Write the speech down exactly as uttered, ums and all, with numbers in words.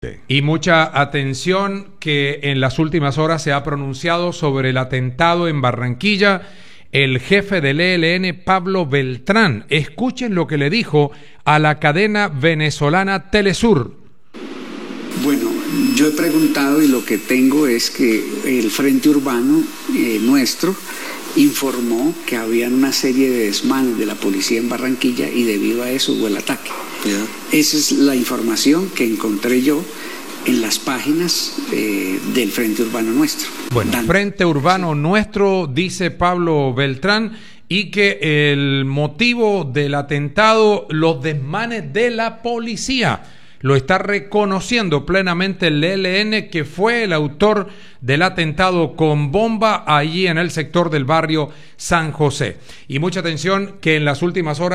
Y mucha atención que en las últimas horas se ha pronunciado sobre el atentado en Barranquilla el jefe del E L N, Pablo Beltrán. Escuchen lo que le dijo a la cadena venezolana Telesur. Bueno, yo he preguntado y lo que tengo es que el Frente Urbano eh, nuestro informó que habían una serie de desmanes de la policía en Barranquilla y debido a eso hubo el ataque. Yeah. Esa es la información que encontré yo en las páginas eh, del Frente Urbano Nuestro. Bueno, Dan Frente Urbano Nuestro, dice Pablo Beltrán, y que el motivo del atentado, los desmanes de la policía. Lo está reconociendo plenamente el E L N, que fue el autor del atentado con bomba allí en el sector del barrio San José. Y mucha atención que en las últimas horas